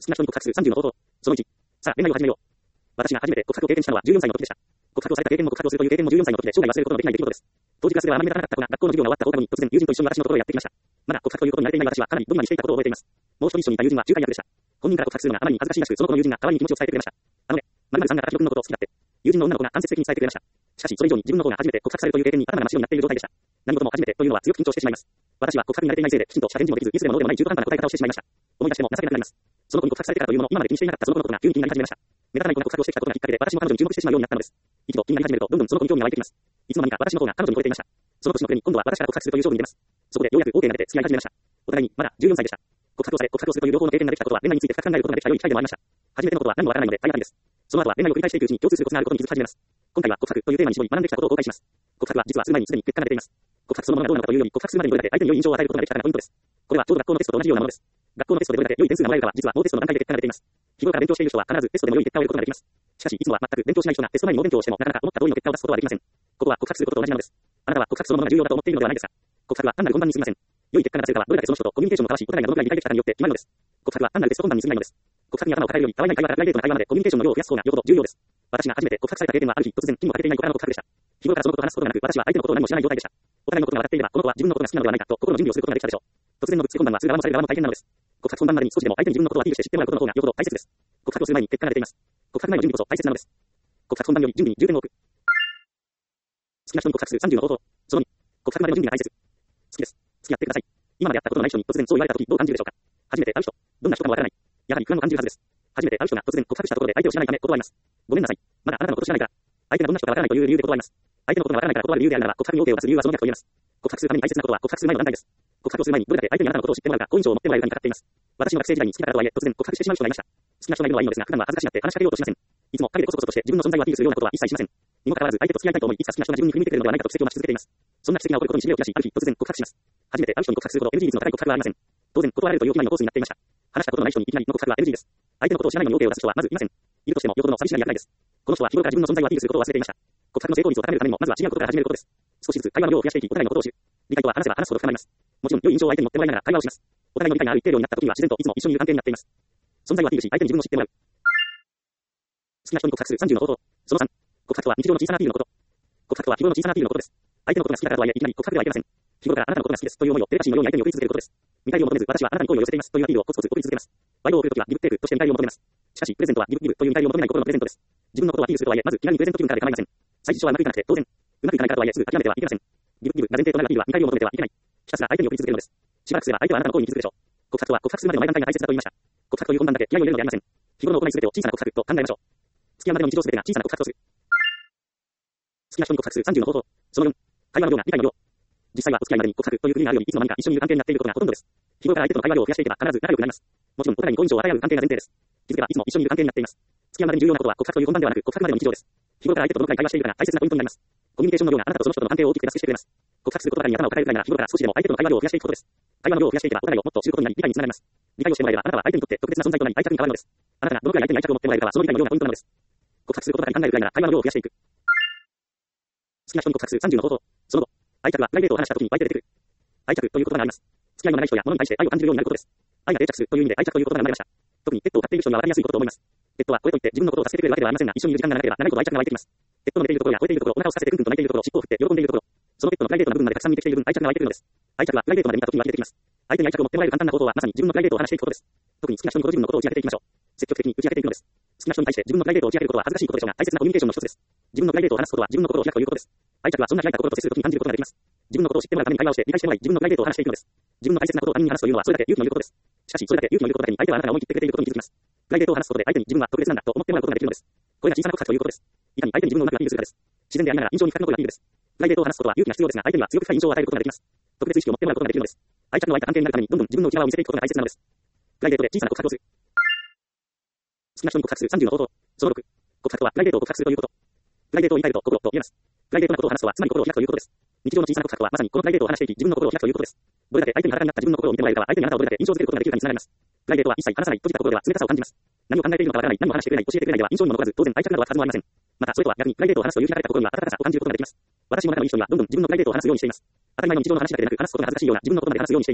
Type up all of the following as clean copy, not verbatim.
好きな人に告白する30の方法。その1。さあ、恋愛を始めよう。私が初めて告白を経験したのは14歳の時でした。告白をされた経験も告白をするという経験も14歳の時で生涯忘れることのできない出来事です。当時クラスではあまり目立たなかった子が学校の授業が終わった放課後に突然友人と一緒に私のところへやってきました。まだ告白ということに慣れていない私はかなりドギマにしていたことを覚えています。もう一人一緒にいた友人は仲介役でした。本人から告白するのがあまりに恥ずかしいらしく、その子の友人が代わりに気持ちを伝えてくれました。〇〇さんが私の君のことを好きだって。友人の女の子が間接的に伝えてくれました。しかし、それ以上に自分の方が初めて告白されるという経験に頭が真っ白になっている状態でした。何事も初めてというのは強く緊張してしまいます。私は告白に慣れていないせいで、きちんとした返事もできず、いつでもどうでもない中途半端な答え方をしてしまいました。思い出しても情けなくなります。その子に告白されてからというもの、今まで気にしていなかったその子のことが急に気になり始めました。目立たない子が告白をしてきたことがきっかけで、私も彼女に注目してしまうようになったのです。一度気になり始めると、どんどんその子に興味が湧いてきます。いつの間にか私の方が彼女に惚れていました。その年の暮れに今度は私から告白するという勝負に出ます。そこでようやく OK が出て付き合い始めました。お互いにまだ14歳でした。告白をされ、告白をするという両方の経験ができたことは、恋愛について深く考えることができた良い機会でもありました。初めてのことは何もわからないので大当たりです。その後は恋愛を繰り返していくうちに共通することがあることに気づき始めます。今回は告白というテーマに絞り学んできたことを公開します。告白は実はする前にすでに結果が出ています。告白そのものがどうなのかというより、告白するまでにどれだけ相手に良い印象を与えることができたかがポイントです。これはちょうど学校のテストと同じようなものです。学校のテストでどれだけ良い点数がもらえるかは実はもうテストの段階で結果が出ています。日頃から勉強している人は必ずテストでも良い結果を得ることができます。しかしいつもは全く勉強しない人がテスト前に猛勉強をしてもなかなか思った通りの結果を出すことはできません。ここは告白することと同じなのです。あなたは告白そのものが重要だと思っているのではないですか。告白は単なる本番に過ぎません。良い結果が出せるかはどれだけその人とコミュニケーションを交わし、お互いがどのくらい理解できたかによって決まるのです。告白は単なるテスト本番に過ぎないのです。告白に頭を抱えるより、たわいない会話からプライベートな会話までコミュニケーションの量を増やす方がよほど重要です。私が初めて告白された経験はある日突然気もかけていない子からの告白でした。日頃からそのことを話すことがなく、私は相手のことを何も知らない状態でした。お互いのことが分かっていれば、この子は自分のことが好きなのではないかと心の準備をすることができたでしょう。突然のぶつけ本番はする側もされる側も大変なのです。告白本番までに少しでも相手に自分のことをアピールして知ってもらうことの方がよほど大切です。告白をする前に結果が出ています。告白前の準備こそ大切なのです。告白本番より準備に重点を置く。好きな人に告白する30の方法。その2。告白までの準備が大切。好きです。付き合ってください。今まで会ったことのない人に突然そう言われたときどう感じるでしょうか。初めて会う人、どんな人かもわからない。やはり不安を感じるはずです。初めて会う人が突然告白したところで相手を知らないため断ります。ごめんなさい。まだあなたのこと知らないから。相手がどんな人かわからないという理由で断ります。相手のことがわからないから断る理由であるなら告白に OK を出す理由はその逆と言えます。告白するために大切なことは告白する前の段階です。告白をする前にどれだけ相手にあなたのことを知ってもらうか、好印象を持ってもらえるかにかかっています。私の学生時代に好きな方とはいえ突然告白してしまう人がいました。好きな人がいるのはいいのですが、普段は恥ずかしがって話しかけようとしません。いつも陰でこそこそとして自分の存在をアピールするようなことは一切しません。にもかかわらず相手と付き合いたいと思い、いつか好きな人が自分に振り向いてくれるのではないかと奇跡を待ち続けています。そんな奇跡が起こることにしびれを切らし、ある日突然告白します。初めて会う人に告白するほど NG 率の高い告白はありません。当然断られるという決まりのコースになっていました。話したことのない人にいきなりの告白は NG です。相手のことを知らないのに OK を出す人はまずいません。いるとしてもよほどの寂しな役割です。この人は日頃から自分の存在をアピールすることを忘れていました。告白の成功率を高めるためにもまずは違うことから始めることです。少しずつ会話の量を増やしていき、お互いのことを知る。理解とは話せば話すほど深まります。もちろん良い印象を相手に持ってもらいながら会話をします。お互いの理解がある一定量になった時には自然といつも一緒にいる関係になっています。存在をアピールし、相手に自分を知ってもらう。好きな人に告白する30の方法。その3。告白とは日常の小さなアピールのこと。告白とは日頃の小さなアピールのことです。相手のことが好きだからとはいえ、いきなり告白ではいけません。日頃からあなたのことが好きですという思いをテレパシーのように相手に送り続けることです。見返りを求めず、私はあなたに好意を寄せていますというアピールをコツコツ送り続けます。賄賂を送るときはギブテークとして見返りを求めます。しかし、プレゼントはギブという見返りを求めない心のプレゼントです。自分のことをアピールするとはいえ、まず気軽にプレゼント気分からで構いません。最初はうまくいかなくて当然。うまくいかないからとはいえ、すぐ諦めてはいけません。ギブが前提となるアピールは見返りを求めてはいけない。ひたすら相手に送り続けるのです。しばらくすれば相手はあなたの好意に気づくでしょう。告白とは告白するまでの前段階が大切だと言いました。告白という本番だけ気合を入れるのではありません。日頃の行いすべてを小さな告白と考えましょう。付き合うまでの日常すべてが小さな告白とする。好きな人に告白する30の方法。その4。会話の量が理解の量。実際はお付き合いまでに告白という国があるよりいつの間にか一緒にいる関係になっていることがほとんどです。日頃から相手との会話量を増やしていけば必ず仲良くなります。もちろんお互いに好印象を与え合う関係が前提です。気づけばいつも一緒にいる関係になっています。付き合うまでに重要なことは告白という本番ではなく告白までの日常です。日頃から相手とどのくらい会話しているかが大切なポイントになります。コミュニケーションの量があなたとその人との関係を大きく出してくれます。告白することばかりに頭を抱えるくらいなら日頃から少しでも相手との会話量を増やしていくことです。会話の量を増やしていけばお互いをもっと知ることになり理解につながります。理解をしてもらえればあなたは相手にとって特別な存在となり愛着に変わるのです。あなたがどのくらい相手に愛着を持ってもらえるかはその理解の量がポイントなのです。告白することばかり考えるくらいなら会話の量を増やしていく。好きな人に告白する30の方法。その後、愛着はプライベートを話した時に湧いて出てくる。愛着という言葉があります。付き合いの長い人や物に対して愛を感じるようになることです。愛が定着するという意味で愛着という言葉が生まれました。特にペットを飼っている人には分かりやすいことと思います。ペットはこれといって自分のことを助けてくれるわけではありませんが、一緒にいる時間が長ければ長いほど愛着が湧いてきます。ペットの寝ているところや吠えているところ、お腹をさせてグングンと泣いているところ、尻尾を振って喜んでいるところ、そのペットのプライベートな部分までたくさん見てきている分愛着が湧いてくるのです。愛着はプライベートまで見た時に湧いてきます。相手に愛着を持ってもらえる簡単な方法はまさに自分のプライベートを話していくことです。特に好きな人にご自分のことを打ち明けていきましょう。積極的に打ち明けていくのです。好きな人に対して自分のプライベートを打ち明けることは恥ずかしいことでしょうが大切なコミュニケーションの一つです。自分のプライベートを話すことは自分の心を開くということです。愛着はそんな開いた心と接するときに感じることができます。自分のことを知ってもらうために会話をして理解してもらい自分のプライベートを話していくのです。自分の大切なことを他人に話すというのはそれだけ勇気のいることです。しかしそれだけ勇気のいることだけに相手はあなたが思い切ってくれていることに気づきます。プライベートを話すことで相手に自分は特別なんだと思ってもらうことができるのです。これが小さな告白ということです。いかに相手に自分をうまくアピールするかです。自然でありながら印象に深く残るアピールです。プライベートを話すことは勇気が必要ですが相手には強く深い印象を与えることができます。特別意識を持ってもらうことができるのです。愛着の湧いた関係になるためにどんどん自分の内側を見せていくことが大切なのです。プライベートで小さな告白をする。好きな人に告白する30の方法。その6。告白とはプライベートを告白するということ。プライベートを言い換えると心と言えます。プライベートなことを話すとはつまり心を開くということです。日常の小さな告白はまさにこのプライベートを話していき自分の心を開くということです。どれだけ相手に裸になった自分の心を見てもらえるかは相手にあなたをどれだけ印象づけることができるかにつながります。プライベートは一切話さない閉じた心では冷たさを感じます。何を考えているのかわからない、何も話してくれない、教えてくれないでは印象にも残らず当然愛着などは数もありません。またそれとは逆にプライベートを話すという開かれた心には温かさを感じることができます。私も仲のいい人にはどんどん自分のプライベートを話すようにしています。当たり前の日常の話だけでなく話すことが恥ずかしいような自分のことまで話すようにしています。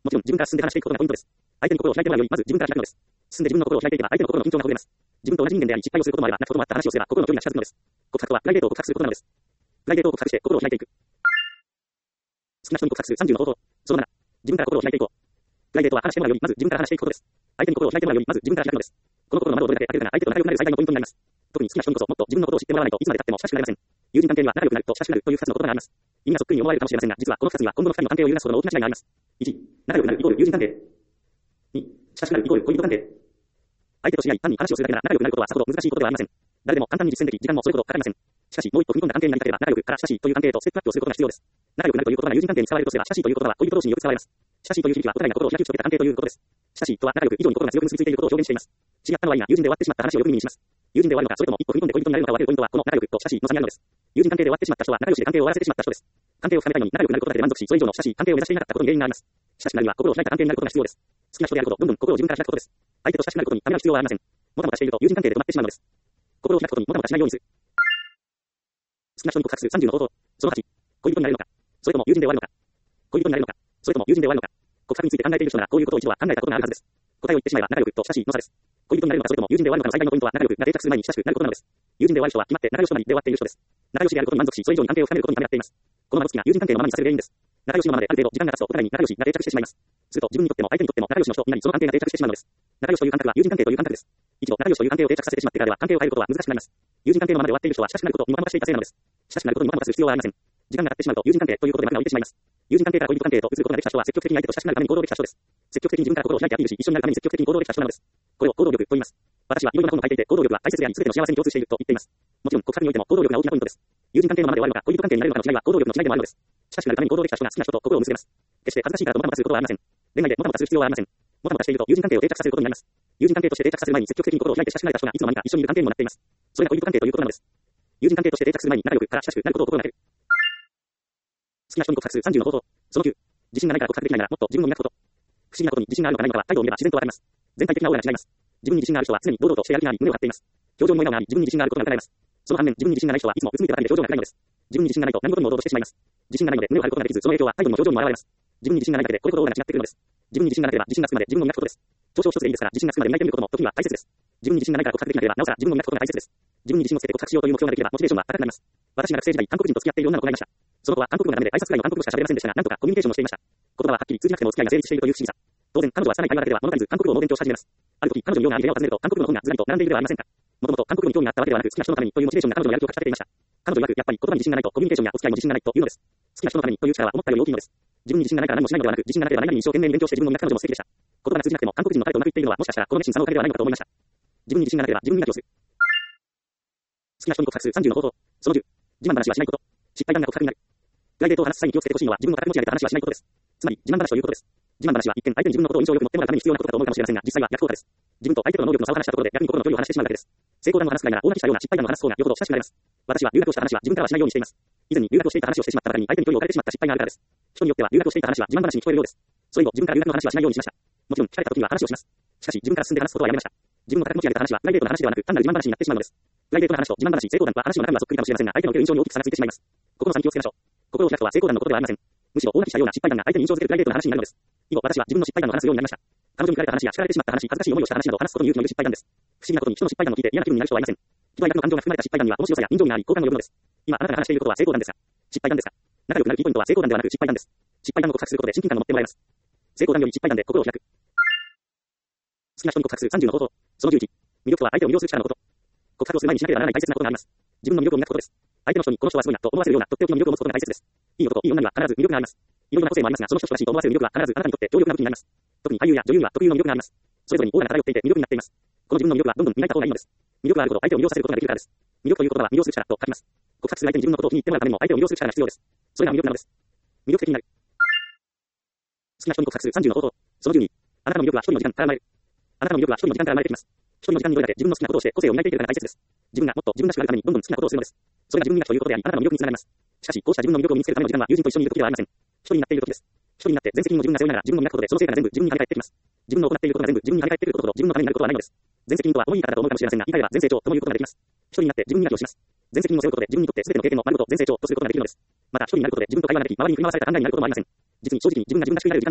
もちろん、自分から進んで話していくことがポイントです。相手に心を開いてもらうより、まず自分から開くのです。進んで自分の心を開いていけば、相手の心の緊張がほぐれます。自分と同じ人間であり、失敗をすることもあれば、泣くこともあった話をすれば、心の距離が近づくのです。告白とは、プライベートを告白することなのです。プライベートを告白して、心を開いていく。好きな人に告白する30の方法。その7、自分から心を開いていこう。プライベートは話してもらうより、まず自分から話していくことです。相手に心を開いてもらうより、まず自分から開くのです。この心の窓をどれだけ開けるかが相手と仲良くなる最大のポイントになります。特に好きな人にこそ、もっと自分のことを知ってもらわないといつまで経っても親しくなりません。友人関係には仲良くなると親しくなるという2つの言葉があります。意味がそっくりに思われるかもしれませんが、実はこの2つには今後の2人の関係を揺るがすほどの大きな違いがあります。1、仲良くなるイコール友人関係。2、親しくなるイコール恋人関係。相手と知り合い、単に話をするだけなら仲良くなることはさほど難しいことではありません。誰でも簡単に実践でき、時間もそれほどかかりません。しかし、もう一歩踏み込んだ関係になりたければ、仲良くから親しいという関係へとステップアップをすることが必要です。仲良くなるという言葉が友人関係に使われるとすれば、親しいという言葉は恋人同士によく使われます。親しいという響きはお互いが心を開き打ち解けた関係ということです。親しいとは仲良く以上に心が強く結びついていることを表現しています。知り合ったのはいいが、友人で終わってしまった話をよく耳にします。友人で終わるのか、それとも一歩踏み込んで恋人になるのかを分けるポイントは、この仲良くと親しいの差にあるのです。友人関係で終わってしまった人は仲良しで関係を終わらせてしまった人です。関係を深めたいのに仲良くなることだけで満足し、それ以上の親しい関係を目指していなかったことに原因があります。親しくなるには心を開いた関係になることが必要です。好きな人であること、どんどん心を自分から開くことです。相手と親しくなることにためらう必要はありません。もたもたしていると友人関係で止まってしまうのです。心を開くことにもたもたしないようにする。好きな人に告白する30の方法。その8、恋人になれるのか、それとも友人で終わるのか。恋人になれるのか、それとも友人で終わるのか。告白について考えている人なら、こういうことを一度は考えたことがあるはずです。答えを言ってしまえば仲良くと親しいの差です。恋人になれるのか、それとも友人で終わるのかの最大のポイントは、仲良くが定着する前に親しくなることなのです。友人で終わる人は決まって仲良しとなりで終わっている人です。仲良しであることに満足し、それ以上に関係を深めることにためらっています。この窓付きが友人関係のままにさせる原因です。仲良しのままである程度時間が経つとお互いに仲良しが定着してしまいます。すると自分にとっても相手にとっても仲良しの人になり、その関係が定着してしまうのです。仲良しという感覚は友人関係という感覚です。一度仲良しという関係を定着させてしまってからでは関係を変えることは難しくなります。友人関係のままで終わっている人は親しくなることにもたもたしていたせいなのです。親しくなることにもたもたする必要はありません。時間が経ってしまうと友人関係ということで幕が降りてしまいます。友人関係から恋人関係へと移ることができた人は積極的に相手と親しくなるために行動できた人です。積極的に自分から心を開いてアピールし、一緒になるために積極的に行動できた人なのです。これを行動力と言います。私はいろいろな本を書いていて、行動力は大切であり、全ての幸せに共通していると言っています。もちろん告白においても行動力が大きなポイントです。友人関係のままで終わるのか、恋人関係になれるのかの違いは行動力の違いでもあるのです。親しくなるために行動できた人が好きな人と心を結べます。決して恥ずかしいからともたもたすることはありません。恋愛でもたもたする必要はありません。もたもたしていると友人関係を定着させることになります。友人関係として定着させる前に積極的に心を開いて親しくなれた人がいつの間にか一緒にいる関係にもなっています。それが恋人関係ということなのです。友人関係として定着する前に仲良くから親しくなることを心がける。好きな人に告白する30の方法。その9、自信がないから告白できないならもっと自分を磨くこと。不思議なことに自信があるのかないのかは態度を見れば自然とわかります。全体的なオーラが違います。自分に自信がある人は常に堂々としてやる気があり、胸を張っています。表情にも笑顔があり、自分に自信があることが伺えます。その反面、自分に自信がない人はいつもうつむいてばかりで表情が暗いのです。自分に自信がないと何事にも堂々としてしまいます。自信がないので胸を張ることができず、その影響は態度にも表情にも現れます。自分に自信がないだけでこれほどオーラが違っているのです。自分に自信がなければ自信がつくまで自分を磨くことです。長所一つでいいですから、自信がつくまで磨いてみることも時には大切です。自分に自信がないから告白できなければ、なおさら自分を磨くことが大切です。自分に自信をつけて告白しようという目標ができれば、モチベーションは高くなります。私が学生時代、韓国人と付き合っている女の子がいました。その子は韓国語がダメで挨拶くらいの韓国語しか喋れませんでしたが、なんとかコミュニケーションをしていました。言葉ははっきり通じなくてもお付き合いが成立しているという不思議さ。当然、彼女は拙い会話だけでは物足りず、韓国語を猛勉強し始めます。ある時、彼女のようなアイデアを尋ねると、韓国語の本がずらりと並んでいるではありませんか。もともと韓国語に興味があったわけではなく、好きな人のためにというモチベーションが彼女のやる気をかき立てていました。彼女曰く、やっぱり言葉に自信がないとコミュニケーションやお付き合いも自信がないというのです。好きな人のためにという力は思ったより大きいのです。自分に自信がないから何もしないのではなく、自信がなければ何々に一生懸命に勉強して自分の磨く彼女も素敵でした。言葉が通じなくても韓国人の彼とうまくいっているのはもしかしたらこの熱心さのおかげではないのかと思いました。自分に自信がなければ自分磨きをする。好きな人に告白する30の方法。その10、自慢話はしないこと。失敗談が告白になる。プライベートを話す際に気をつけてほしいのは自分を高く持ち上げた話はしないことです。つまり、自慢話ということです。自慢話は一見相手に自分のことを印象よく持ってもらうために必要なことだと思うかもしれませんが、実際は逆効果です。自分と相手との能力の差を話したところで逆に心の距離を離してしまうだけです。成功談を話すくらいなら大泣きしたような失敗談を話す方がよほど親しくなれます。私は留学をした話は自分からはしないようにしています。以前に留学をしていた話をしてしまったからに相手に距離を置かれてしまった失敗があるからです。人によっては留学をしていた話は自慢話に聞こえるようです。それ以後、自分から留学の話はしないようにしました。もちろん聞かれた時には話をします。しかし自分から進んで話すことはやめました。自分の高く持ち上げた話はプライベートな話ではなく単なる自慢話になってしまうのです。プライベートな話と自慢話、成功談は話の中身はそっくりかもしれませんが、相手の受ける印象に大きく差がついてしまいます。ここの差に気をつけましょう。心を開くとは成功談のことではありません。むしろ大泣きしたような失敗談が相手に印象づけるプライベートな話になるのです。以後、私は自分の失敗談を話すようになりました。彼女に聞かれた話や叱られてしまった話、恥ずかしい思いをした話など話すことに勇気のいる失敗談です。不思議なことに人の失敗談を聞いて嫌な気分になる人はいません。人は逆の感情が含まれた失敗談には面白さや人情があり、好感を呼ぶのです。今、あなたが話していることは成功談ですか、失敗談ですか。仲良くなるキーポイントは成功談ではなく失敗談です。失敗談を告白することで親近感が持ってもらえます。成功談より失敗談で心を開く。好きな人に告白する30の方法。その11、魅力とは相手を魅了する力のこと。告白をする前にしなければならない大切なことがあります。自分の魅力を磨くことです。相手の人にこの人はすごいなと思わせるようなとっておきの魅力を持つことが大切です。いい男、いい女には必ず魅力があります。いろんな個性もありますが、その人らしいと思わせる魅力は必ずあなたにとって強力な武器になります。特に俳優や女優には特有の魅力があります。それぞれにオーラが漂っていて魅力になっています。この自分の魅力はどんどん磨いた方がいいのです。魅力があるほど相手を魅了させることができるからです。魅力という言葉は魅了する力と書きます。告白する相手に自分のことを気に入ってもらうためにも相手を魅了する力が必要です。それが魅力なのです。魅力的になる。好きな人に告白する30の方法。その12、あなたの魅力は一人の時間から生まれる。あなたの魅力は一人の時間から生まれてきます。一人の時間にどれだけ自分の好きなことをして個性を磨いていけるかが大切です。自分がもっと自分らしくなるためにどんどん好きなことをするのです。それが自分磨きということであり、あなたの魅力につながります。しかし、こうした自分の魅力を身につけるための時間は友人と一緒にいる時ではありません。一人になっている時です。一人になって全責任を自分が背負いながら自分を磨くことでその成果が全部自分に跳ね返ってきます。自分の行っていることが全部自分に跳ね返ってくることほど自分のためになることはないのです。全責任とは重い言い方だと思うかもしれませんが、言い換えれば全成長ともいうことができます。一人になって自分磨きをします。全責任を背負うことで自分にとって全ての経験の丸ごと全成長とすることができるのです。また一人になることで自分と会話ができ、周りに振り回された考えになることもありません。実に正直に自分が自分らしくなる時間です。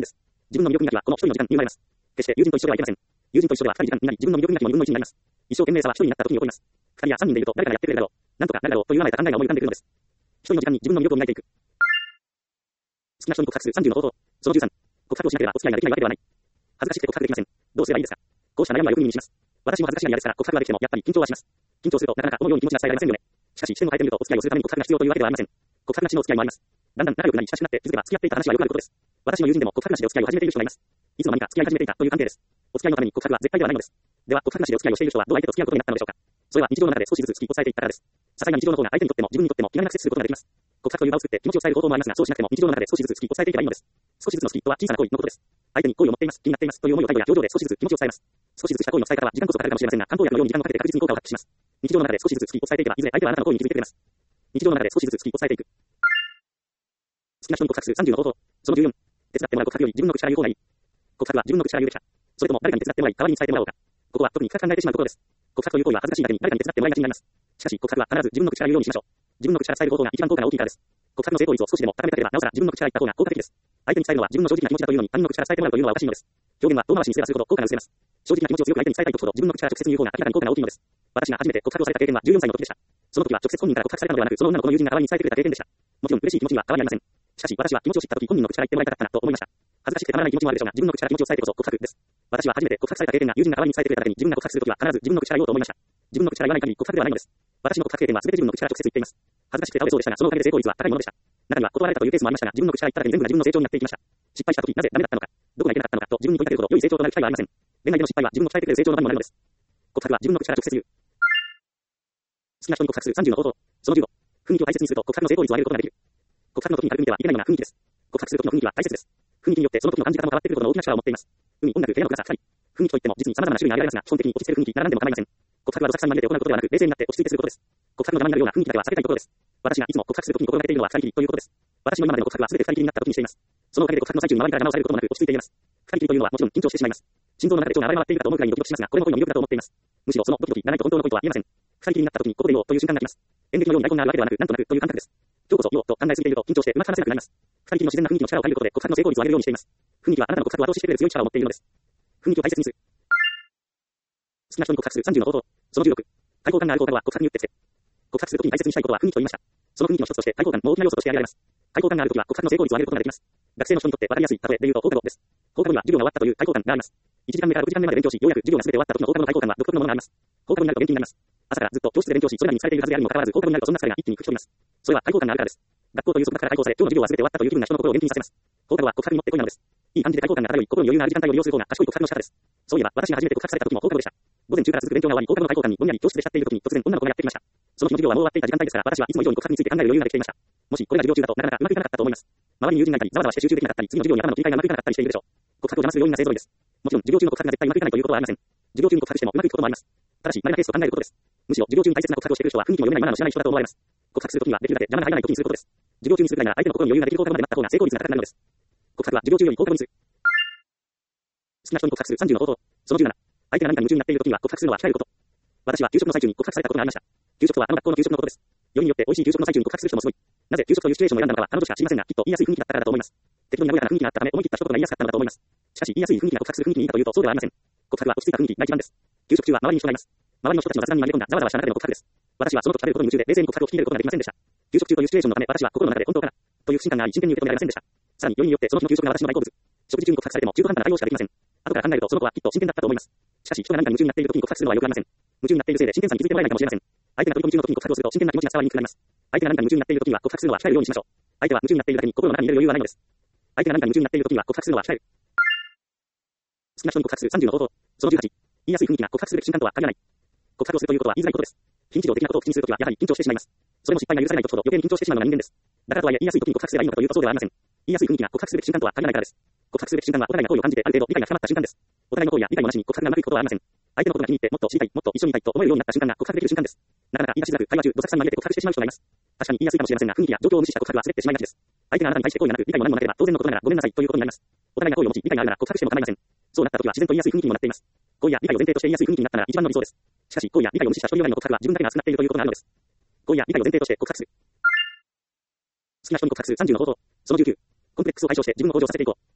自分の魅力磨きはこの一人の時間に生まれます。決して友人と一緒ではいけません。友人と一緒では二人時間になり、自分の魅力磨きも二分の一になります。一生懸命さは一人になった時に起こります。二人や三人でいると誰かがやってくれるだろう。なんとかなるだろうという甘えた考えが思い浮かんでくるのです。一人の時間に自分の魅力を磨いていく。好きな人に告白する30の方法。その13。告白をしなければお付き合いができないわけではない。恥ずかしくて告白できません。どうすればいいですか。こうした悩みはよく耳にします。私も恥ずかしがり屋ですから告白ができてもやっぱり緊張はします。緊張するとなかなかこのように気持ちが伝えられませんよね。しかし視点を変えてみるとお付き合いをするために告白が必要というわけではありません。告白なしのお付き合いもあります。だんだん仲良くなり親しくなって気づけば付き合っていた話はよくあることです。私の友人でも告白なしでお付き合いを始めている人がいます。いつの間にか付き合い始めていたという関係です。お付き合いのために告白は絶対ではないのです。では告白なしでお付き合いをしている人はどう相手と付き合うことになったのでしょうか。それは日常の中で少しずつ月を伝えていったからです。些細な日常の方が相手にとっても自分にとっても気軽にアクセスすることができます。告白という場を作って気持ちを伝える方法もありますが、そうしなくても日常の中で少しずつ月を伝えていけばいいのです。少しずつの月とは小さな恋のことです。相手に恋を持っています、気になっていますという思いを態度や表情で少しずつ気持ちを伝えます。少しずつした恋の伝え方は時間こそかかるかもしれませんが、漢方薬のように時間をかけて確実に効果を発揮します。日常の中で少しずつ月を伝えていけば、いずれ相手はあなたの恋に気づいてくれます。日常の中で少しずつ月を伝えていく。好きな人に告白する30の方法。その14。手伝ってもらう告白より自分の口から言う方がいい。告白は自分の口から言うべきか。それとも誰かに手伝ってもらい代わりに伝えてもらおうか。ここは特に深く考えてしまうところです。告白という行為は恥ずかしいだけに誰かに手伝ってもらいがちになります。しかし告白は必ず自分の口から言うようにしましょう。自分の口から伝える方法が一番効果が大きいからです。告白の成功率を少しでも高めたければ、なおさら自分の口から言った方が効果的です。相手に伝えるのは自分の正直な気持ちだというのに他人の口から伝えてもらうというのはおかしいのです。表現は遠回しにすればするほど効果が薄れます。正直な気持ちを強く相手に伝えたい時ほど自分の口から直接言う方が明らかに効果が大きいのです。私が初めて告白をされた経験は14歳の時でした。その時は直接本人から告白されたのではなく、その女の子の友人が代わりに伝えてくれた経験でした。もちろん嬉しい気持ちには変わりありません。しかし私は気持ちを知った時本人の口から言ってもらいたかったなと思いました。恥ずかしくてたまらない気持ちもあるでしょうが、自分の口から気持ちを伝えてこそ告白です。私は初めて告白された経験が友人が代わりに伝えてくれただけに、自分が告白するときは必ず自分の口から言おうと思いました。自分の口から言わない限り告白ではないのです。私の告白経験は全て自分の口から直接言っています。恥ずかしくて倒れそうでしたが、そのおかげで成功率は高いものでした。中には断られたというケースもありましたが、自分の口から言っただけに全部が自分の成長になっていきました。失敗したときなぜダメだったのか、どこがいけなかったのかと自分に問いかけるほど良い成長となる機会はありません。恋愛での失敗は自分の鍛えてくれる成長の場にもなるのです。告白は自分の口から直接言う。好きな人に告白する30の方法。その15。雰囲気を大切にすると告白の成功率を上げることができる。告白の時に軽く見てはいけないのが雰囲気です。告白する時の雰囲気は大切です。雰囲気によってその時の感じ方も変わってくることの大きな力を持っています。海、音楽、部屋の暗さ、光。雰囲気といっても実に様々な種類が挙げられますが、基本的に落ち着ける雰囲気なら何でも構いません。告白はどさくさに紛れて行うことではなく、冷静になって落ち着いてすることです。告白の邪魔になるような雰囲気だけは避けたいところです。私がいつも告白する時に心がけているのは二人きりということです。私の今までの告白は全て二人きりになった時にしています。そのおかげで告白の最中に周りから邪魔をされることもなく落ち着いています。二人きりというのはもちろん緊張してしまいます。心臓の中で蝶が暴れ回っているかと思うくらいにドキドキしますが、これも恋の魅力だと思っています。むしろそのドキドキがないと本当の恋とは言えません。二人きりになった時にここで言おうという瞬間が来ます。演劇のように台本があるわけではなく、なんとなくという感覚です。今日こそ言おうと考えすぎていると緊張してうまく話せなくなります。二人きりの自然な雰囲気の力を借りることで告白の成功率を上げるようにしています。雰囲気はあなたの告白を後押ししてくれる強い力を持っているのです。雰囲気を大切にする。好きな人に告白する30の方法。その16。対抗感がある方からは告白に打ってつけ。告白するときに大切にしたいことは雰囲気と言いました。その雰囲気の一つとして対抗感も大きな要素として挙げられます。対抗感があるときは告白の成功率を上げることができます。学生の人にとって分かりやすい例えで言うと放課後です。放課後には授業が終わったという対抗感があります。1時間目から6時間目まで勉強し、ようやく授業が全て終わった時の放課後の対抗感は独特のものがあります。放課後になると元気になります。朝からずっと教室で勉強し、それなりに疲れているはずであるにもかかわらず、放課後になるとそんな疲れが一気に吹き飛びます。それは対抗感があるからです。学校という束縛から解放され、今日の授業は全て終わったという気分が人の心を元気にさせます。放課後は告白に乗ってこいなのです。いい感じで対抗感が漂い、心に余裕がある時間帯を利用する方が賢い告白の仕方です。そういえば、私が初めて告白された時も放課後でした。午前中から続く勉強が終わり、放課後の対抗感にぼんやり教室で浸っている時に突然女の子がやってきました。その日の授業はもう終わっていた時間帯ですから、私はいつも以上に告白について考える余裕ができていました。もしこれが授業中だとなかなかうまくいかなかったと思います。周りに友人がいたり、ざわざわして集中できなかったり、次の授業に頭の切り替えがうまくいかなかったりしているでしょう。告白を邪魔する要因が勢ぞろいです。もちろん授業中の告白が絶対うまくいかないということはありません。授業中に告白してもうまくいくこともあります。ただし、稀なケースと考えることです。むしろ授業中に大切な告白をしている人は雰囲気も読めないマナーの知らない人だと思われます。告白するときにはできるだけ邪魔が入らないときにすることです。授業中にするくらいなら相手の心に余裕ができる放課後まで待った方が成功率が高くなるのです。告白は授業中より放課後にする。好きな人に告白する30の方法。その17。相手が何かに夢中になっているときには告白するのは控えること。私は給食の最中に告白されたことがありました。給食とはあの学校の給食のことです。よりによって美味しい給食の最中に告白する人もすごい。なぜ給食というシチュエーションを選んだのかは彼女しか知りませんが、きっと言いやすい雰囲気だったからだと思います。適当に和やかな雰囲気があったため思い切った一言が言いやすかったのだと思います。しかし言いやすい雰囲気が告白する雰囲気にいいかというとそうではありません。告白は落ち着いた雰囲気が一番です。給食中は周りに人がいます。周りの人たちの雑談に紛れ込んだざわざわした中での告白です。私はその時食べることに夢中で冷静に告白を聞き入れることができませんでした。給食中というシチュエーションのため私は心の中で本当かなという不信感があり真剣に受け止められませんでした。さらによりによってその日の給食が私の大好物。食事中に告白されても中途半端な対応しかできません。後から考えるとその子はきっと真剣だったと思います。しかし人が何かに夢中になっている時に告白するのはよくありません。夢中になっているせいで真剣さに気づいてもらえないかもしれません。相手が取り込み中の時に告白をすると真剣な気持ちが伝わりにくくなります。相手が何かに夢中になっている時には告白するのは控えるようにしましょう。相手は夢中になっているだけに心の中に入れる余裕はないのです。相手が何かに夢中になっている時には告白するのは控える。好きな人に告白する30の方法。その18。言いやすい雰囲気が告白すべき瞬間とは限らない。告白をするということは言いづらいことです。非日常的なことを口にするときはやはり緊張してしまいます。それも失敗が許されない時ほど余計に緊張してしまうのが人間です。だからとはいえ言いやすい時に告白すればいいのかというとそうではありません。言いやすい雰囲気が告白すべき瞬間とは限らないからです。告白すべき瞬間はお互いが好意を感じてある程度理解が深まった瞬間です。お互いの好意や理解もなしに告白がうまくいくことはありません。相手のことが気に入ってもっと知りたい、もっと一緒にいたいと思えるようになった瞬間が告白できる瞬間です。なかなか言い出しづらく会話中どさくさに紛れて告白してしまう人がいます。確かに言いやすいかもしれませんが雰囲気や状況を無視した告白は滑ってしまいがちです。相手があなたに対して好意がなく理解も何もなければ当然のことながらごめんなさいということになります。お互いが好意を持ち理解があるなら告白しても構いません。そうなった時は自然と言いやすい雰囲気にもなっています。好意や理解を前提として言いやすい雰囲気になったなら一番の理想です。しかし好意や理解を無視した一人よりの告白は自分だけが熱くなっているということがあるのです。好意や理解を前提として告白する。好きな人に告白する30の方法。その19。コンプレックスを解消して自分を向上させていこう。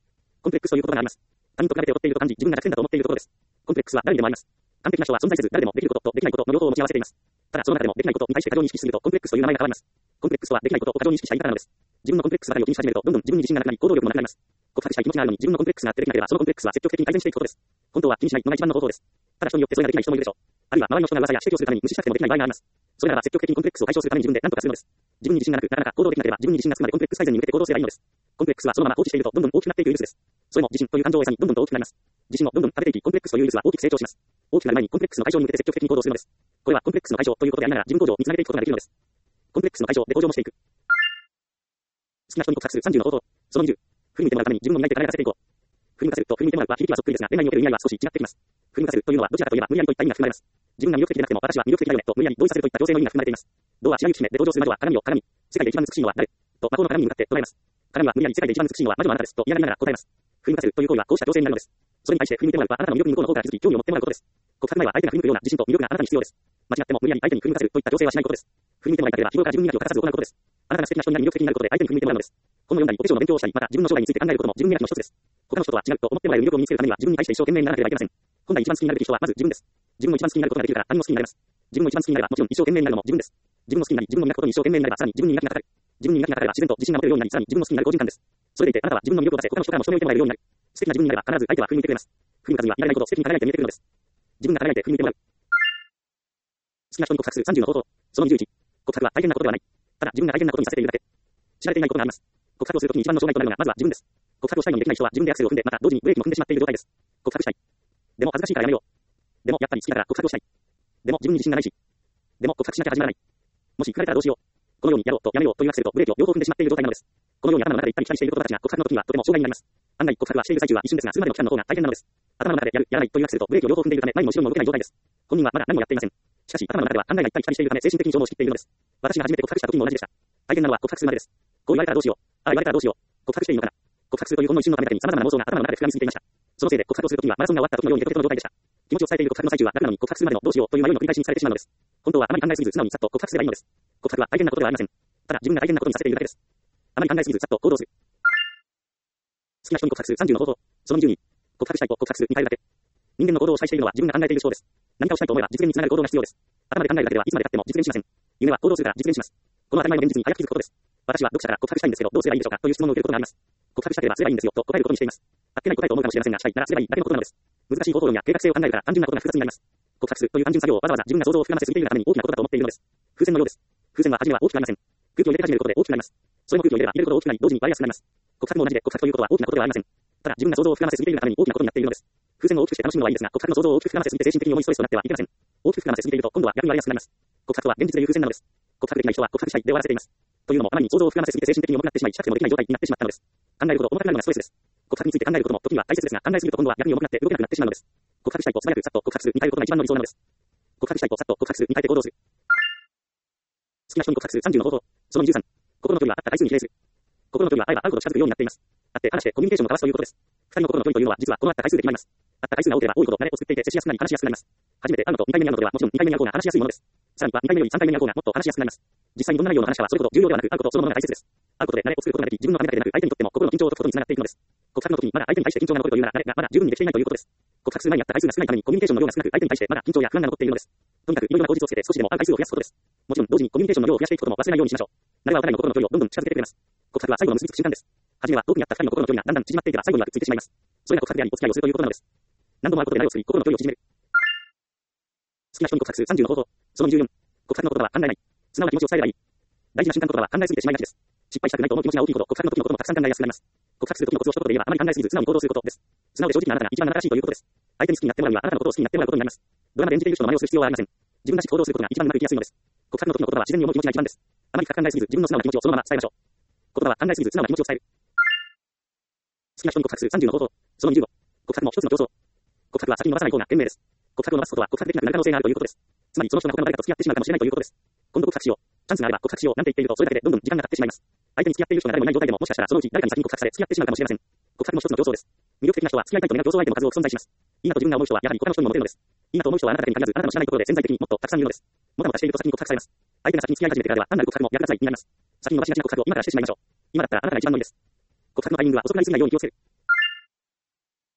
コンプレックスという言葉があります。他人と比べて劣っていると感じ、自分が弱点だと思っているところです。コンプレックスは誰にでもあります。完璧な人は存在せず、誰でもできることとできないことの両方を持ち合わせています。ただ、その中でもできないことに対して過剰に意識しすぎると、コンプレックスという名前が変わります。コンプレックスとはできないことを過剰に意識した言い方なのです。自分のコンプレックスばかりを気にし始めると、どんどん自分に自信がなくなり、行動力もなくなります。告白したい気持ちがあるのに、自分のコンプレックスがあってできなければ、そのコンプレックスは積極的に改善していくことです。本当は気にしないのが一番の方法です。ただ人によってそれができない人もいるでしょう。あるいは周りの人が噂や指摘をするために無視したくてもできない場合があります。それならば積極的にコンプレックスを解消するために自分で何とかするのです。自分に自信がなく、なかなか行動できなければ、自分に自信がつくまでコンプレックス改善に向けて行動すればいいのです。コンプレックスはそのまま放置しているとどんどん大きくなっていくウイルスです。それも自信という感情を餌にどんどんと大きくなります。自信をどんどん食べていき、コンプレックスというウイルスは大きく成長します。大きくなる前にコンプレックスの解消に向けて積極的に行動するのです。これはコンプレックスの解消ということでありながら自分向上につなげていくことができるのです。コンプレックスの解消で向上もしていく。好きな人に告白する30の方法。その20。振り向いてもらうために自分を磨いて輝かせていこう。振り向かせると振り向いてもらうは響きはそっくりですが、恋愛における意味合いは少し違ってきます。振り向かせるというのはどちらかといえば無理やりといった意味が含まれます。自分が魅力的でなくても私は魅力的だよねと無理やり同意させるといった女性の意味が含まれています。童話白雪姫で登場する魔女は鏡を鏡。世界で一番美しいのは誰と魔法の鏡に向かって唱えます。鏡は無理やり世界で一番美しいのは魔女のあなたですと嫌がりながら答えます。振り向かせるという行為はこうした女性になるのです。それに対して振り向いてもらうはあなたの魅力に向こうの方から気づき興味を持ってもらうことです。告白前は相手が振り向くような自信と魅力があなたに必要です。間違っても無理やり相手に振り向かせるといった女性はしないことです。振り向いてもらいたければ日頃から自分磨きを欠かさず行うことです。あなたが素敵な人になり魅力的になることで相手に振り向いてもらうのです。本を読んだりお化粧の勉強をしたり、また自分の将来について考えることも自分磨きの一つです。他の人とは違うと思ってもらえる魅力を身につけるためには自分に対して一生懸命にならなければいけません。本来一番好きになるべき人はまず自分です。自分も一番好きになることができるから他人も好きになれます。自分も一番好きになればもちろん一生懸命になるのも自分です。自分の好きになり自分の磨くことに一生懸命になればさらに自分に磨きがかかる。自分に磨きがかかれば自然と自信が持てるようになりさらに自分の好きになる好循環です。それでいてあなたは自分の魅力を出せ他の人からも認めてもらえるようになる。素敵な自分になれば必ず相手は振り向いてくれます。振り向かずにはいられないことを素敵に輝いて見えてくるのです。自分が輝いて振り向いてもらう。好きな人に告白する30の方法。その21。告白は大変なことではない。ただ自分が大変なことにさせているだけ。知られていないことがあります。告白をするときに一番の障害となるのがまずは自分です。告白をしたいのにできない人は自分でアクセルを踏んでまた同時にブレーキも踏んでしまっている状態です。告白したい。でも恥ずかしいからやめよう。でもやっぱり好きだから告白をしたい。でも自分に自信がないし。でも告白しなきゃ始まらない。もし振られたらどうしよう。このようにやろうとやめようというアクセルとブレーキを両方踏んでしまっている状態なのです。このように頭の中で行ったり来たりしていることたちが告白の時にはとても障害になります。案外告白はしている最中は一瞬ですがすぐまでの期間の方が大変なのです。頭の中でやる、やらないというアクセルとブレーキを両方踏んでいるため前にも後ろにも動けない状態です。本人はまだ何もやっていません。しかし頭の中では考えが行ったり来たりしているため精神的に消耗しきっているのです。私が初めて告白した時も同じでした。大変なのは告白するまでです。こう言われたらどうしよう。ああ言われたらどうしよう。告白していいのかな。告白するというほんの一瞬のためだけに様々な妄想が頭の中で膨らみすぎていました。そのせいで告白をするときにはマラソンが終わった時のようにデコデコの状態でした。気持ちを伝えている告白の最中は楽なのに告白するまでのどうしようという迷いの繰り返しにされてしまうのです。本当はあまり考えすぎず素直にさっと告白すればいいのです。告白は大変なことではありません。ただ自分が大変なことにさせているだけです。あまり考えすぎずさっと行動する。好きな人に告白する30の方法。その22。告白したいと告白するに変えるだけ。人間の行動を支配しているのは自分が考えているそうです。何かをしたいと思えば実現につながる行動が必要です。頭で考えるだけではいつまで経っても実現しません。夢は行動するから実現します。この当たり前の現実に早く気づくことです。私は読者から告白したいんですけどどうすればいいでしょうかという質問を受けることがあります。告白したければすればいいんですよと答えることにしています。あっけない答えと思うかもしれませんがしたいならすればいいだけのことなのです。難しい方法論や計画性を考えるから単純なことが複雑になります。告白するという単純作業をわざわざ自分が想像を膨らませすぎているがために大きなことだと思っているのです。風船のようです。風船は初めは大きくありません。空気を入れて始めることで大きくなります。それも空気を入れれば入れるほど大きくなり同時に割りやすくなります。告白も同じで告白ということは大きなことではありません。ただ自分が想像を膨らませすぎているがために大きなことになっているのです。風船を大きくして楽しむのはいいですが告白の想像を大きく膨らませすぎて精神的に重いストレスとなってはいけません。大きく膨らませすぎていると今度は逆に割りやすくなります。告白は現実でいう風船なのです。告白できない人は告白したいで終わらせています。というのもあまりに想像を膨らませすぎて精神的に重くなってしまいしたくてもできない状態になってしまったのです。考えること重くなるのがストレスです。告白について考えることも時には大切ですが考えすぎると今度は逆に重くなって動けなくなってしまうのです。告白したいと素早くさっと告白するに変えることが一番の理想なのです。告白したいとさっと告白するに変えて行動する。好きな人に告白する30の方法。その23。心の距離はあった回数に比例する。心の距離は会えば会うほど近づくようになっています。会って話してコミュニケーションを交わすということです。二人の心の距離というのは実はこの会った回数で決まります。会った回数が多ければ多いほど慣れを作っていて接しやすくなり話しやすくなります。初めて会うのと2回目に会うのではもちろん2回目に会う方が話しやすいものです。さらには2回目より3回目に会う方がもっと話しやすくなります。実際にどんな内容の話かはそれほど重要ではなく会うことそのものが大切です。会うことで慣れを作ることができ自分のためだけでなく相手にとっても心の緊張を解くことにつながっていくのです。告白の時にまだ相手に対して緊張が残るというなら慣れがまだ十分にできていないということです。告白する前に会った回数が少ないためにコミュニケーションの量が少なく相手に対してまだ緊張や不安が残っているのです。とにかくいろいろな口実をつけて少しでも会う回数を増やすことです。もちろん同時にコミュニケーションの量を増やしていくことも忘れないようにしましょう。慣れはお互いの心の距離をどんどん近づけてくれます。告白は最後の結びつく瞬間です。初めは遠くにあった二人の心の距離がだんだん縮まっていけば最後にはくっついてしまいます。それが告白でありお付き合いをするということなのです。何度も会うことで慣れを作り心の距離を縮める。好きな人に告白する30の方法。その24。告白の言葉は考えない。素直な気持ちを伝えればいい。大事な瞬間の言葉は考えすぎてしまいがちです。失敗したくないと思う気持ちが大きいほど告白の時のこともたくさん考えやすくなります。告白する時のコツを一言で言えばあまり考えすぎず素直に行動することです。素直で正直なあなたが一番正しいということです。相手に好きになってもらうにはあなたのことを好きになってもらうことになります。ドラマで演じている人の真似をする必要はありません。自分らしく行動することが一番うまくいきやすいのです。告白の時の言葉は自然に思う気持ちが一番です。あまり深く考えすぎず自分の素直な気持ちをそのまま伝えましょう。言葉は考えすぎず素直な気持ちを伝える。好きな人に告白する30の方法。その25。告白も一つの競争。告白は先に伸ばさない方が賢明です。告白を伸ばすことは告白できなくなる可能性があるということです。つまりその人が他の誰かと付き合ってしまうかもしれないということです。今度告白しよう。チャンスがあれば告白しようなんて言っているとそれだけでどんどん時間が経ってしまいます。相手に付き合っている人が誰もいない状態でももしかしたらそのうち誰かに先に告白され付き合ってしまうかもしれません。告白も一つの競争です。魅力的な人は付き合いたいと願う競争相手も数多く存在します。いいなと自分が思う人はやはり他の人にもモテるのです。いいなと思う人はあなただけに限らずあなたの知らないところで潜在的にもっとたくさんいるのです。もたもたしていると先に告白されます。相手が先に付き合い始めてからでは単なる告白もやりなさいになります。先に伸ばしがちな告白を今からしてしまいましょう。今だったらあなたが一番乗りです。告白のタイミングは遅くなりすぎないように気をつける。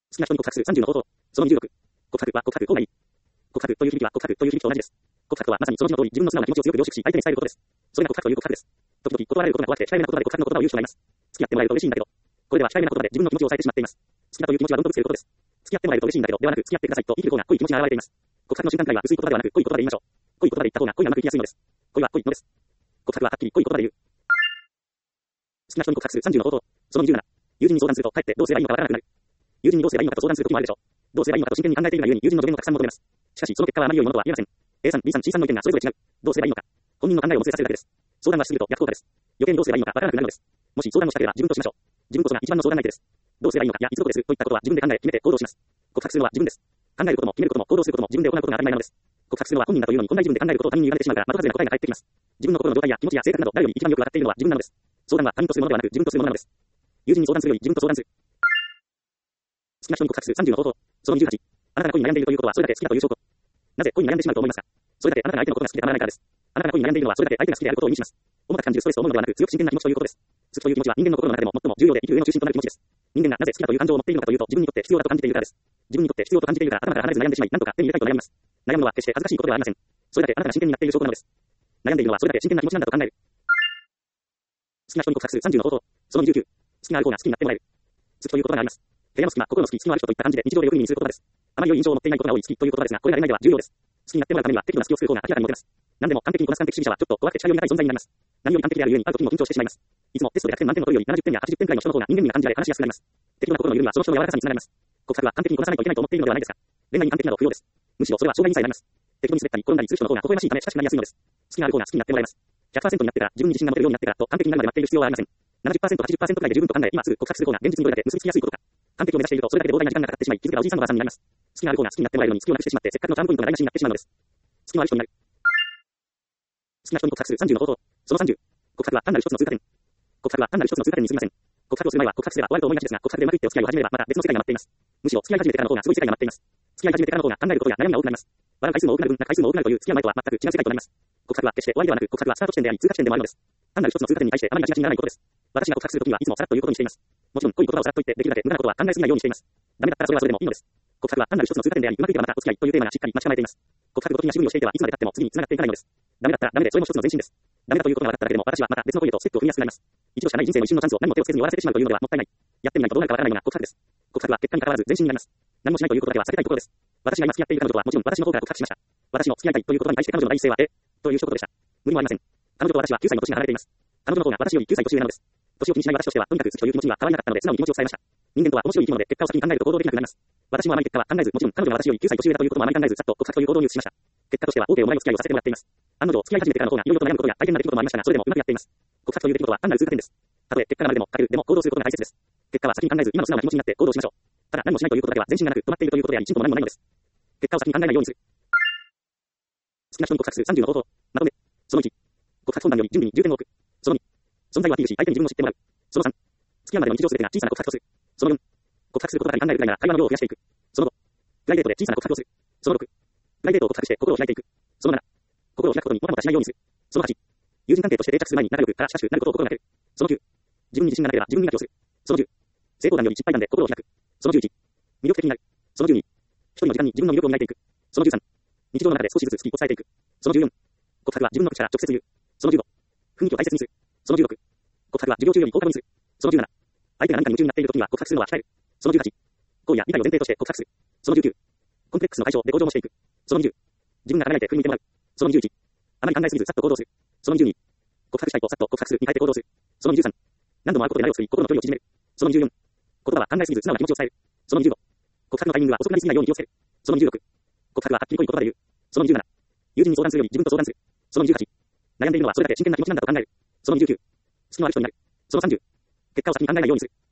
きな人に告白する30の方法。その26。告白は告白をがいい。告白という響きは告白という響きと同じです。告白はまさにその字の通り自分の素直な気持ちを強く凝縮し相手に伝えることです。それが告白という告白です。時々断られることが怖くて控えめな言葉で告白の言葉を言う人がいます。付き合ってもらえると嬉しいんだけど、これでは控えめな言葉で自分の気持ちを抑えてしまっています。好きだという気持ちはどんとぶつけることです。付き合ってもらえると嬉しいんだけど、ではなく付き合ってくださいと言い切る方が濃い気持ちが現れています。告白の瞬間くらいは薄い言葉ではなく濃い言葉で言いましょう。濃い言葉で言った方が恋がうまくいきやすいのです。恋は濃いのです。告白ははっきり濃い言葉で言う。好きな人に告白する30の方法。その27。友人に相談すると、かえってどうすればいいのかわからなくなる。友人にどうすればいいのかと相談する時もあるでしょう。どうすればいいのかと真剣に考えているがゆえに友人の助言をたくさん求めます。しかし、その結果はあまり良いものとは言えません。A さん、B さん、C さんの意見がそれぞれ違う。どうすればいいのか。本人の考えを忘れさせるだけです。相談はしすぎると逆効果です。余計にどうすればいいのかわからなくなるのです。もし相談をしたければ自分としましょう。自分こそが一番の相談相手です。どうすればいいのか、いや、いつどこですといったことは自分で考え、決めて行動します。告白するのは自分です。考えることも決めることも行動することも自分で行うことが当たり前なのです。告白するのは本人だというのに、本来自分で考えることを他人に委ねてしまうから、的外れな答えが返ってきます。自分の心の状態や気持ちや性格など誰より一番よくわかっているのは自分なのです。相談は他人とするものではなく自分とするものなのです。友人に相談するより自分と相談する。好きな人に告白する30の方法。その28。あなたが恋に悩んでいるということはそれだけ好きだという証拠。なぜ恋に悩んでしまうと思いますか。それだけあなたが相手のことが好きでたまらないからです。あなたが恋に悩んでいるのはそれだけ相手が好きであることを意味します。重たく感じるストレスを思うのではなく強く真剣な気持ちということです。好きという気持ちは人間の心の中でも最も重要で生きる上の中心となる気持ちです。人間がなぜ好きだという感情を持っているのかというと自分にとって必要だと感じているからです。自分にとって必要と感じているから頭から離れず悩んでしまい、なんとか手に入れたいと悩みます。悩むのは決して恥ずかしいことではありません。それだけあなたが真剣になっている証拠なのです。悩んでいるのはそれだけ真剣な気持ちなんだと考える。好きな人に告白する30の方法。その29。好きなある方が好きになってもらえる。好きという言葉があります。部屋の好きは心の好き、好きのある人といった感じで日常でよく耳にする言葉です。あまり良い印象を持っていないことが多い好きという言葉ですが、これが恋愛では重要です。好きになってもらうためには適度な好きをする方が明らかにモテます。何でも完璧にこなす完璧主義者はちょっと怖くて近寄りがたい存在になります。何より完璧であるゆえに会う時にも緊張してしまいます。いつもテストで100点満点を取るより70点や80点くらいの人の方が人間味が感じられ話しやすくなります。適度な心の緩みはその人の柔らかさにつながります。告白は完璧にこなさないといけないと思っているのではないですか。恋愛に完璧など不要です。むしろそれは障害にさえなります。適度に滑ったり転んだりする人の方が微笑ましいため親しくなりやすいのです。好きなある方が好きになってもらえます。100% になってから自分に自信が持てるようになってからと完璧になるまで待っている必要はありません。70%、80% くらいで十分と考え、今すぐ告白する方が現実にどれだけ結びつきやすいことか。完璧を目指しているとそれだけで膨大な時間がかかってしまい、気づけばおじいさんおばあさんになります。好きなある方が好きになってもらえるのに隙をなくしてしまってせっかくのチャームポイントが台無しになってしまうのです。好きのある人になる。好きな人に告白する30の方法。その30。告白は単なる一つの通過点。告白は単なる一つの通過点に過ぎません。告白をする前は告白すれば終わると思いがちですが、告白でうまくいってお付き合いを始めればまた別の世界が待っています。むしろ付き合い始めてからの方がすごい世界が待っています。付き合い始めてからの方が考えることや悩みが多くなります。笑う回数も多くなる分、泣く回数も多くなるという付き合う前とは全く違う世界となります。告白は決して終わりではなく、告白はスタート地点であり通過地点でもあるのです。単なる一つの通過点に対してあまりがちなにならないことです。私が告白するときはいつもさらっと言うことにしています。もちろん濃い言葉をさらっと言ってできるだけ無駄なことは考えすぎないようにしています。ダメだったらそれはそれでもいいのです。告白は単なる一つの通過点であり、うまくいけばまたお付き合いというテーマがしっかり待ち構えています。告白ごときが仕踏みをしていてはいつまで経っても次に繋がっていかないのです。ダメだったらダメでそれも一つの前進です。ダメだということが分かっただけでも私はまた別の恋へとステップを踏みやすくなります。一度しかない人生の一瞬のチャンスを何も手をつけずに終わらせてしまうというのではもったいない。やってみないとどうなるかわからないのが告白です。告白は結果に関わらず前進になります。何もしないということだけは避けたいところです。私が今付き合っている彼女とはもちろん私の方から告白しました。私の付き合いたいということに対して彼女の第一声はという一言でした。無理もありません。彼女と私は9歳の年が離れています。彼女の方が私より9歳年上なのです。年を気にしない私としてはとにかく好きという気持ちには変わりなかったので素直に気持ちを伝えました。人間とは面白い生き物で結果を先に考えると行動できなくなります。私もあまり結果は考えず、もちろん彼女が私より9歳年上だということもあまり考えず、さっと告白という行動に移しました。結果としては大手をもらいお付き合いをさせてもらっています。案の定付き合い始めてからの方がいろいろと悩むことや大変な出来事もありましたが、それでもうまくやっています。告白という出来事は単なる通過点です。たとえ結果がまでもかけるでも行動することが大切です。結果は先に考えず今の素直な気持ちになって行動しましょう。ただ何もしないということだけは前進がなく止まっているということであり、進歩も何もないのです。結果を先に考えないようにする。好きな人に告白する30の方法。まとめ。その1。告白本番より準備に重点を置く。その2。存在をアピールし相手に自分を知ってもらう。その3。付き合うまでの日常すべてが小さな告白とする。その4。告白することばかり考えるくらいなら会話の量を増やしていく。その5。プライベートで小さな告白をする。その6。プライベートを告白して心を開いていく。その7。心を開くことにもたもたしないようにする。その8。友人関係として定着する前に仲良くから親しくなることを心がける。その9。自分に自信がなければ自分磨きをする。その10。成功談より失敗談で心を開く。その11。魅力的になる。その12。一人の時間に自分の魅力を磨いていく。その13。日常の中で少しずつ好きを伝えていく。その14。告白は自分の口から直接言う。その15。雰囲気を大切にする。その16。告白は授業中より効果にする。その17。相手が何かに夢中になっている時には告白するのは控える。その18。好意や理解を前提として告白する。その19。コンプレックスの解消で向上もしていく。その20。自分が輝いて振り向いてもらう。その21。あまり考えすぎずさっと行動する。その22。告白したいとさっと告白するに変えて行動する。その23。何度も会うことで慣れを作り心の距離を縮める。その24。言葉は考えすぎず素直な気持ちを伝える。その25。告白のタイミングは遅くなりすぎないように気をつける。その26。告白ははっきり濃い言葉で言う。その27。友人に相談するより自分と相談する。その28。悩んでいるのはそれだけ真剣な気持ちなんだと考える。その29。好きのある人になる。その30。結果を先に考えないようにする。